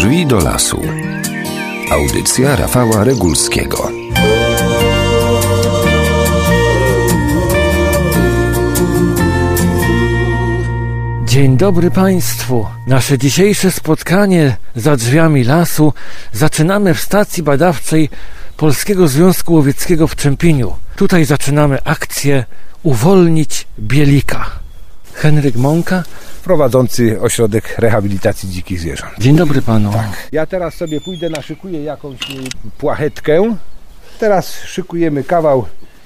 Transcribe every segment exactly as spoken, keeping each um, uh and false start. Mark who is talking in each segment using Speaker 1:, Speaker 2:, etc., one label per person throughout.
Speaker 1: Drzwi do lasu. Audycja Rafała Regulskiego.
Speaker 2: Dzień dobry Państwu. Nasze dzisiejsze spotkanie za drzwiami lasu zaczynamy w stacji badawczej Polskiego Związku Łowieckiego w Czempieniu. Tutaj zaczynamy akcję Uwolnić Bielika. Henryk Mąka,
Speaker 3: prowadzący ośrodek rehabilitacji dzikich zwierząt.
Speaker 2: Dzień dobry Panu.
Speaker 3: Tak. Ja teraz sobie pójdę, naszykuję jakąś płachetkę. Teraz szykujemy kawał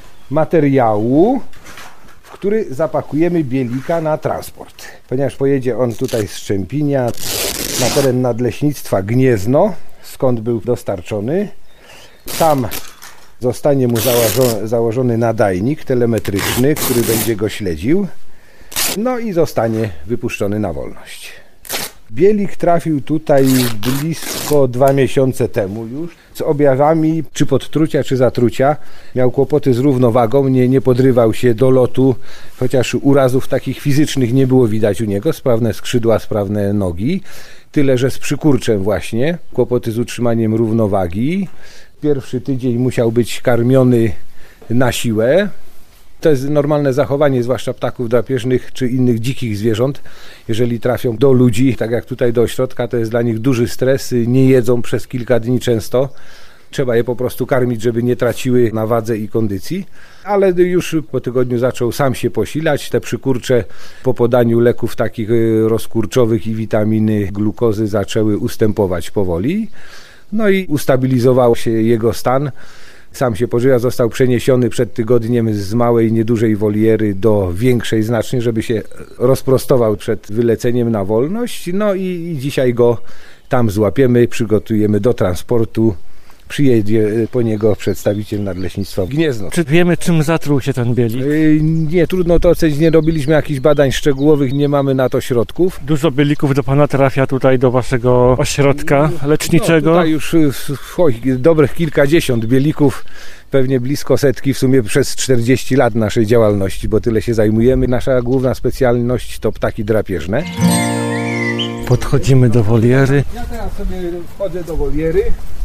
Speaker 3: materiału, w który zapakujemy bielika na transport. Ponieważ pojedzie on tutaj z Czempinia na teren Nadleśnictwa Gniezno, skąd był dostarczony. Tam zostanie mu założony, założony nadajnik telemetryczny, który będzie go śledził. No i zostanie wypuszczony na wolność. Bielik trafił tutaj blisko dwa miesiące temu już z objawami czy podtrucia, czy zatrucia. Miał kłopoty z równowagą, nie, nie podrywał się do lotu, chociaż urazów takich fizycznych nie było widać u niego. Sprawne skrzydła, sprawne nogi. Tyle, że z przykurczem właśnie. Kłopoty z utrzymaniem równowagi. Pierwszy tydzień musiał być karmiony na siłę. To jest normalne zachowanie, zwłaszcza ptaków drapieżnych czy innych dzikich zwierząt. Jeżeli trafią do ludzi, tak jak tutaj do ośrodka, to jest dla nich duży stres. Nie jedzą przez kilka dni często. Trzeba je po prostu karmić, żeby nie traciły na wadze i kondycji. Ale już po tygodniu zaczął sam się posilać. Te przykurcze po podaniu leków takich rozkurczowych i witaminy, glukozy zaczęły ustępować powoli. No i ustabilizował się jego stan. Sam się pożywa, został przeniesiony przed tygodniem z małej, niedużej woliery do większej znacznie, żeby się rozprostował przed wyleceniem na wolność. No i, i dzisiaj go tam złapiemy, przygotujemy do transportu. Przyjedzie po niego przedstawiciel Nadleśnictwa Gniezno.
Speaker 2: Czy wiemy, czym zatruł się ten bielik?
Speaker 3: Yy, nie, trudno to ocenić, nie robiliśmy jakichś badań szczegółowych, nie mamy na to środków.
Speaker 2: Dużo bielików do Pana trafia tutaj do Waszego ośrodka leczniczego?
Speaker 3: No, tutaj już oj, dobrych kilkadziesiąt bielików, pewnie blisko setki w sumie przez czterdzieści lat naszej działalności, bo tyle się zajmujemy. Nasza główna specjalność to ptaki drapieżne.
Speaker 2: Podchodzimy do woliery.
Speaker 3: Ja teraz sobie wchodzę do woliery.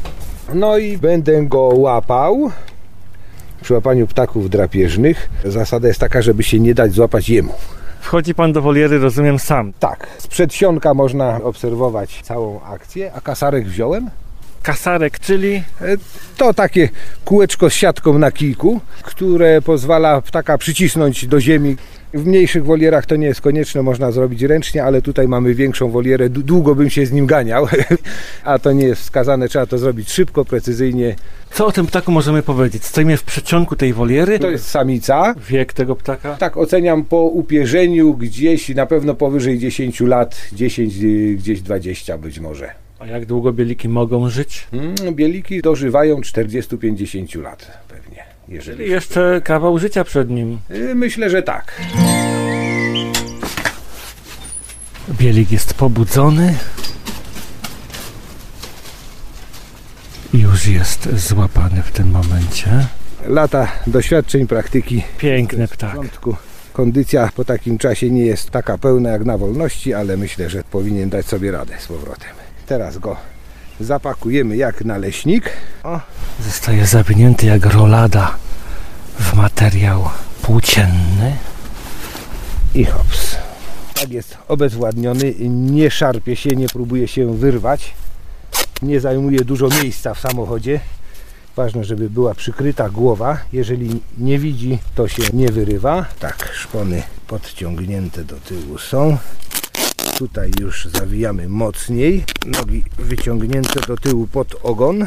Speaker 3: No i będę go łapał. Przy łapaniu ptaków drapieżnych zasada jest taka, żeby się nie dać złapać jemu.
Speaker 2: Wchodzi Pan do woliery, rozumiem, sam.
Speaker 3: Tak. Z przedsionka można obserwować całą akcję. A kasarek wziąłem?
Speaker 2: Kasarek, czyli?
Speaker 3: To takie kółeczko z siatką na kijku, które pozwala ptaka przycisnąć do ziemi. W mniejszych wolierach to nie jest konieczne, można zrobić ręcznie, ale tutaj mamy większą wolierę, długo bym się z nim ganiał, a to nie jest wskazane, trzeba to zrobić szybko, precyzyjnie.
Speaker 2: Co o tym ptaku możemy powiedzieć? Stoimy w przedsionku tej woliery.
Speaker 3: To jest samica.
Speaker 2: Wiek tego ptaka?
Speaker 3: Tak, oceniam po upierzeniu gdzieś na pewno powyżej dziesięć lat, dziesięć, gdzieś dwadzieścia być może.
Speaker 2: A jak długo bieliki mogą żyć?
Speaker 3: Hmm, bieliki dożywają czterdzieści do pięćdziesięciu lat pewnie. Jeżeli
Speaker 2: Czyli jeszcze kawał życia przed nim.
Speaker 3: Myślę, że tak.
Speaker 2: Bielik jest pobudzony. I już jest złapany w tym momencie.
Speaker 3: Lata doświadczeń, praktyki.
Speaker 2: Piękny ptak.
Speaker 3: Kondycja po takim czasie nie jest taka pełna jak na wolności, ale myślę, że powinien dać sobie radę z powrotem. Teraz go zapakujemy jak naleśnik. O.
Speaker 2: Zostaje zawinięty jak rolada w materiał płócienny.
Speaker 3: I hops. Tak jest obezwładniony, nie szarpie się, nie próbuje się wyrwać. Nie zajmuje dużo miejsca w samochodzie. Ważne, żeby była przykryta głowa. Jeżeli nie widzi, to się nie wyrywa. Tak, szpony podciągnięte do tyłu są. Tutaj już zawijamy mocniej. Nogi wyciągnięte do tyłu pod ogon.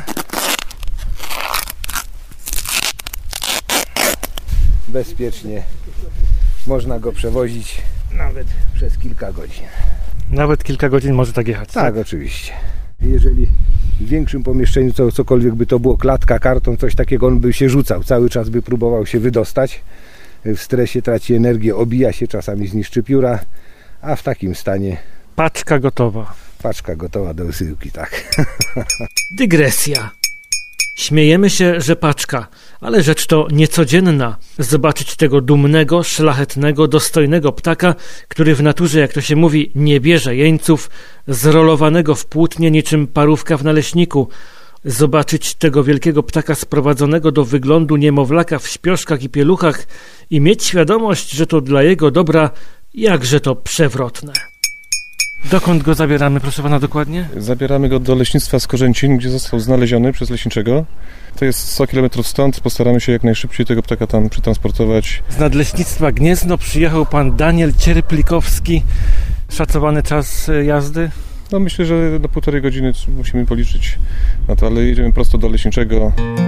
Speaker 3: Bezpiecznie można go przewozić nawet przez kilka godzin.
Speaker 2: Nawet kilka godzin może tak jechać?
Speaker 3: Tak, tak? Oczywiście. Jeżeli w większym pomieszczeniu co, cokolwiek by to było, klatka, karton, coś takiego, on by się rzucał. Cały czas by próbował się wydostać. W stresie traci energię, obija się, czasami zniszczy pióra. A w takim stanie...
Speaker 2: Paczka gotowa.
Speaker 3: Paczka gotowa do wysyłki, tak.
Speaker 2: Dygresja. Śmiejemy się, że paczka, ale rzecz to niecodzienna. Zobaczyć tego dumnego, szlachetnego, dostojnego ptaka, który w naturze, jak to się mówi, nie bierze jeńców, zrolowanego w płótnie niczym parówka w naleśniku. Zobaczyć tego wielkiego ptaka sprowadzonego do wyglądu niemowlaka w śpioszkach i pieluchach i mieć świadomość, że to dla jego dobra jakże to przewrotne. Dokąd go zabieramy, proszę pana, dokładnie?
Speaker 4: Zabieramy go do leśnictwa Skorzęcin, gdzie został znaleziony przez leśniczego. To jest sto kilometrów stąd. Postaramy się jak najszybciej tego ptaka tam przetransportować.
Speaker 2: Z Nadleśnictwa Gniezno przyjechał pan Daniel Cierplikowski. Szacowany czas jazdy?
Speaker 4: No myślę, że do półtorej godziny musimy policzyć na to, ale jedziemy prosto do leśniczego.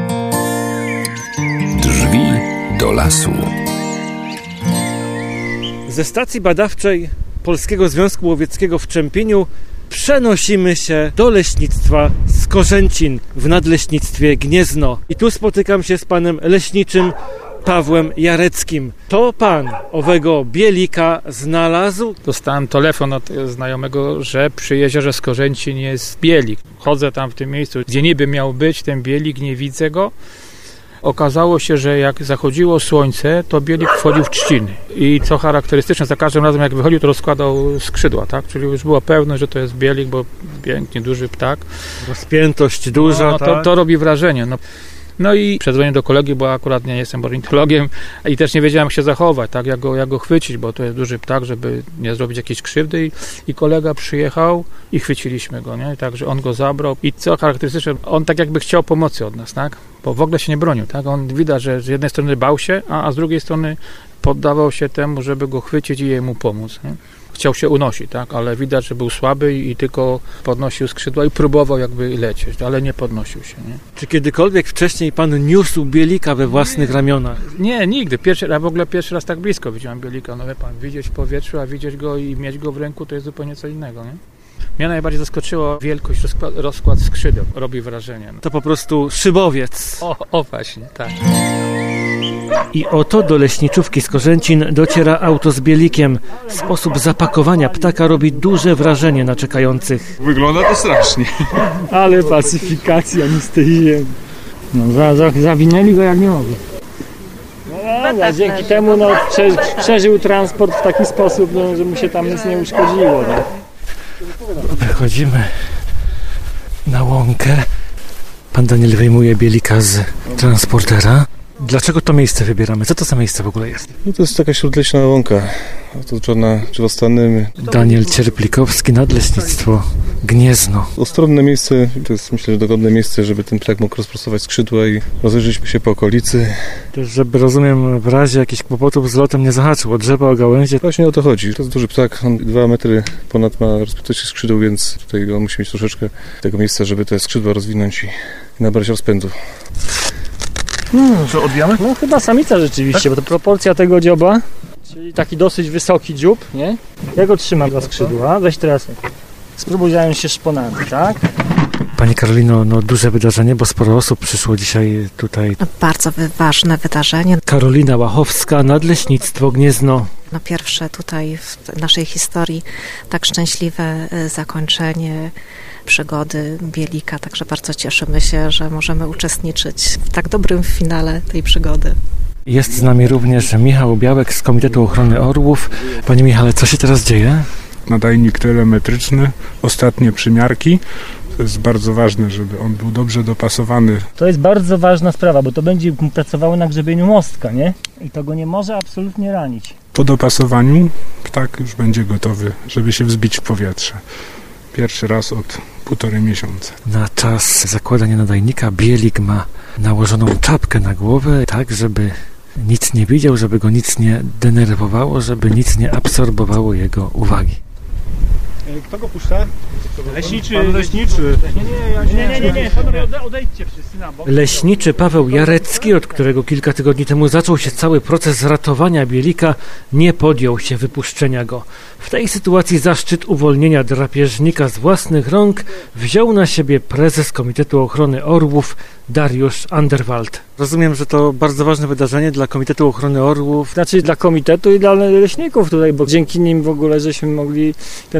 Speaker 1: Drzwi do lasu.
Speaker 2: Ze stacji badawczej Polskiego Związku Łowieckiego w Czempieniu przenosimy się do leśnictwa Skorzęcin w Nadleśnictwie Gniezno. I tu spotykam się z panem leśniczym Pawłem Jareckim. To pan owego bielika znalazł?
Speaker 5: Dostałem telefon od znajomego, że przy jeziorze Skorzęcin jest bielik. Chodzę tam w tym miejscu, gdzie niby miał być ten bielik, nie widzę go. Okazało się, że jak zachodziło słońce, to bielik wchodził w trzciny. I co charakterystyczne, za każdym razem jak wychodził, to rozkładał skrzydła, tak? Czyli już było pewne, że to jest bielik, bo pięknie duży ptak.
Speaker 2: Rozpiętość duża,
Speaker 5: no, no,
Speaker 2: tak?
Speaker 5: to, to robi wrażenie. No. No i przedzwoniłem do kolegi, bo akurat nie jestem ornitologiem i też nie wiedziałem, jak się zachować, tak, jak go, jak go chwycić, bo to jest duży ptak, żeby nie zrobić jakiejś krzywdy. I, i kolega przyjechał i chwyciliśmy go, nie? Także on go zabrał. I co charakterystyczne, on tak jakby chciał pomocy od nas, tak? Bo w ogóle się nie bronił, tak? On widać, że z jednej strony bał się, a, a z drugiej strony poddawał się temu, żeby go chwycić i jemu pomóc, nie? Chciał się unosić, tak, ale widać, że był słaby i, i tylko podnosił skrzydła i próbował jakby lecieć, ale nie podnosił się. Nie?
Speaker 2: Czy kiedykolwiek wcześniej pan niósł bielika we własnych
Speaker 5: nie,
Speaker 2: ramionach?
Speaker 5: Nie, nigdy. Pierwszy, ja w ogóle pierwszy raz tak blisko widziałem bielika. No wie pan, widzieć w powietrzu, a widzieć go i mieć go w ręku to jest zupełnie co innego. Nie? Mnie najbardziej zaskoczyło wielkość, rozkład, rozkład skrzydeł. Robi wrażenie. No.
Speaker 2: To po prostu szybowiec.
Speaker 5: O, o właśnie, tak.
Speaker 2: I oto do leśniczówki Skorzęcin dociera auto z bielikiem. Sposób zapakowania ptaka robi duże wrażenie na czekających.
Speaker 6: Wygląda to strasznie.
Speaker 7: Ale pacyfikacja mi z tej ziemi. No, za, za, zawinęli go jak nie mogli. No, no, dzięki temu no, prze, przeżył transport w taki sposób, no, że mu się tam nic nie uszkodziło. No.
Speaker 2: Wychodzimy na łąkę. Pan Daniel wyjmuje bielika z transportera. Dlaczego to miejsce wybieramy? Co to za miejsce w ogóle jest?
Speaker 4: No to jest taka śródleśna łąka otoczona drzewostannymi.
Speaker 2: Daniel Cierplikowski, Nadleśnictwo Gniezno.
Speaker 4: Ustronne miejsce, to jest myślę, że dogodne miejsce, żeby ten ptak mógł rozprostować skrzydła i rozejrzeć się po okolicy.
Speaker 2: Też, żeby, rozumiem, w razie jakichś kłopotów z lotem nie zahaczył o drzewa, o gałęzie.
Speaker 4: Właśnie o to chodzi. To jest duży ptak, on dwa metry ponad ma rozpiętość skrzydeł, więc tutaj on musi mieć troszeczkę tego miejsca, żeby te skrzydła rozwinąć i, i nabrać rozpędu.
Speaker 7: No, że odbijamy? No chyba samica rzeczywiście, tak? Bo to proporcja tego dzioba, czyli taki dosyć wysoki dziób, nie? Ja go trzymam za skrzydła, weź teraz, spróbuj zająć się szponami, tak?
Speaker 2: Pani Karolino, no duże wydarzenie, bo sporo osób przyszło dzisiaj tutaj.
Speaker 8: Bardzo ważne wydarzenie.
Speaker 2: Karolina Łachowska, Nadleśnictwo Gniezno.
Speaker 8: No pierwsze tutaj w naszej historii tak szczęśliwe zakończenie przygody bielika, także bardzo cieszymy się, że możemy uczestniczyć w tak dobrym finale tej przygody.
Speaker 2: Jest z nami również Michał Białek z Komitetu Ochrony Orłów. Panie Michale, co się teraz dzieje?
Speaker 6: Nadajnik telemetryczny, ostatnie przymiarki. To jest bardzo ważne, żeby on był dobrze dopasowany.
Speaker 7: To jest bardzo ważna sprawa, bo to będzie pracowało na grzebieniu mostka, nie? I to go nie może absolutnie ranić.
Speaker 6: Po dopasowaniu ptak już będzie gotowy, żeby się wzbić w powietrze. Pierwszy raz od półtorej miesiąca.
Speaker 2: Na czas zakładania nadajnika bielik ma nałożoną czapkę na głowę, tak żeby nic nie widział, żeby go nic nie denerwowało, żeby nic nie absorbowało jego uwagi.
Speaker 7: Kto go puszcza?
Speaker 6: Leśniczy. Pan leśniczy.
Speaker 7: Nie, nie, nie, nie, panowie, odejdźcie wszyscy na bok.
Speaker 2: Leśniczy Paweł Jarecki, od którego kilka tygodni temu zaczął się cały proces ratowania bielika, nie podjął się wypuszczenia go. W tej sytuacji zaszczyt uwolnienia drapieżnika z własnych rąk wziął na siebie prezes Komitetu Ochrony Orłów Dariusz Anderwald. Rozumiem, że to bardzo ważne wydarzenie dla Komitetu Ochrony Orłów.
Speaker 7: Znaczy dla komitetu i dla leśników tutaj, bo dzięki nim w ogóle żeśmy mogli ten nadajnik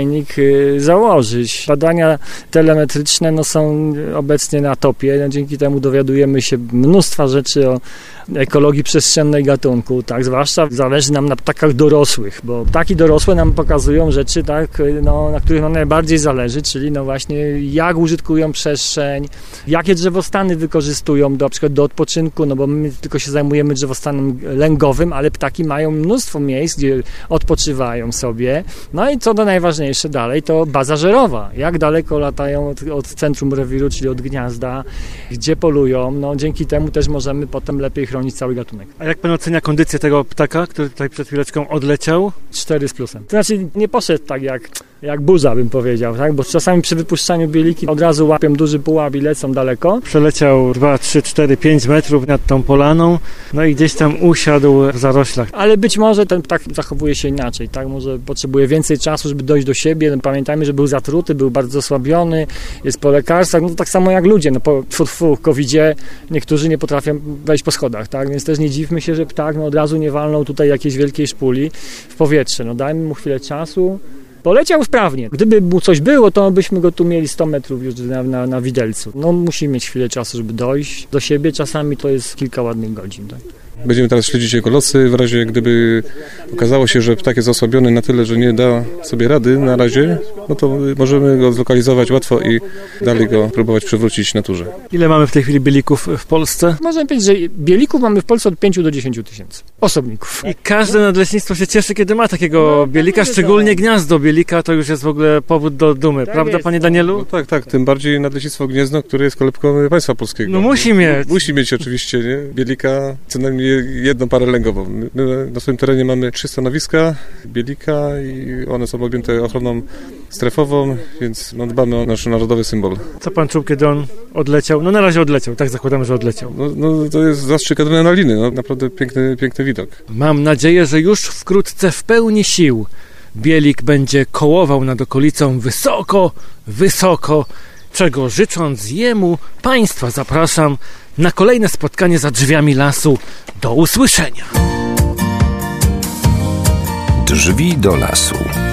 Speaker 7: wynik założyć. Badania telemetryczne no, są obecnie na topie, no, dzięki temu dowiadujemy się mnóstwa rzeczy o ekologii przestrzennej gatunku, tak, zwłaszcza zależy nam na ptakach dorosłych, bo ptaki dorosłe nam pokazują rzeczy, tak, no, na których nam najbardziej zależy, czyli no właśnie jak użytkują przestrzeń, jakie drzewostany wykorzystują do, na przykład do odpoczynku, no bo my tylko się zajmujemy drzewostanem lęgowym, ale ptaki mają mnóstwo miejsc, gdzie odpoczywają sobie. No i co do najważniejsze dalej, to baza żerowa, jak daleko latają od, od centrum rewiru, czyli od gniazda, gdzie polują, no dzięki temu też możemy potem lepiej chronić cały gatunek.
Speaker 2: A jak pan ocenia kondycję tego ptaka, który tutaj przed chwileczką odleciał?
Speaker 7: cztery z plusem. To znaczy nie poszedł tak jak, jak burza, bym powiedział, tak? Bo czasami przy wypuszczaniu bieliki od razu łapią duży pułap i lecą daleko.
Speaker 2: Przeleciał dwa, trzy, cztery, pięć metrów nad tą polaną, no i gdzieś tam usiadł w zaroślach.
Speaker 7: Ale być może ten ptak zachowuje się inaczej, tak? Może potrzebuje więcej czasu, żeby dojść do siebie. No, pamiętajmy, że był zatruty, był bardzo osłabiony, jest po lekarstwach, no to tak samo jak ludzie, no po tfu, tfu, kowidzie niektórzy nie potrafią wejść po schodach, tak? Więc też nie dziwmy się, że ptak no, od razu nie walnął tutaj jakiejś wielkiej szpuli w powietrze. No dajmy mu chwilę czasu. Poleciał sprawnie. Gdyby mu coś było, to byśmy go tu mieli sto metrów już na, na, na widelcu. No musi mieć chwilę czasu, żeby dojść do siebie. Czasami to jest kilka ładnych godzin. Tak?
Speaker 4: Będziemy teraz śledzić jego losy. W razie gdyby okazało się, że ptak jest osłabiony na tyle, że nie da sobie rady na razie, no to możemy go zlokalizować łatwo i dalej go próbować przywrócić naturze.
Speaker 2: Ile mamy w tej chwili bielików w Polsce?
Speaker 7: Można powiedzieć, że bielików mamy w Polsce od pięciu do dziesięciu tysięcy osobników.
Speaker 2: I każde nadleśnictwo się cieszy, kiedy ma takiego no, bielika, szczególnie tak. Gniazdo bielika, to już jest w ogóle powód do dumy, tak prawda jest, panie Danielu?
Speaker 4: No tak, tak, tym bardziej Nadleśnictwo Gniezno, które jest kolebką państwa polskiego.
Speaker 2: No musi mieć.
Speaker 4: Musi mieć oczywiście, nie? Bielika, co najmniej jedną parę lęgową. My na swoim terenie mamy trzy stanowiska bielika i one są objęte ochroną strefową, więc no, dbamy o nasz narodowy symbol.
Speaker 2: Co pan czuł, kiedy on odleciał? No na razie odleciał, tak zakładamy, że odleciał.
Speaker 4: No, no to jest zastrzyk adrenaliny, no naprawdę piękny, piękny widok.
Speaker 2: Mam nadzieję, że już wkrótce w pełni sił bielik będzie kołował nad okolicą wysoko, wysoko, czego życząc jemu, państwa zapraszam na kolejne spotkanie za drzwiami lasu. Do usłyszenia.
Speaker 1: Drzwi do lasu.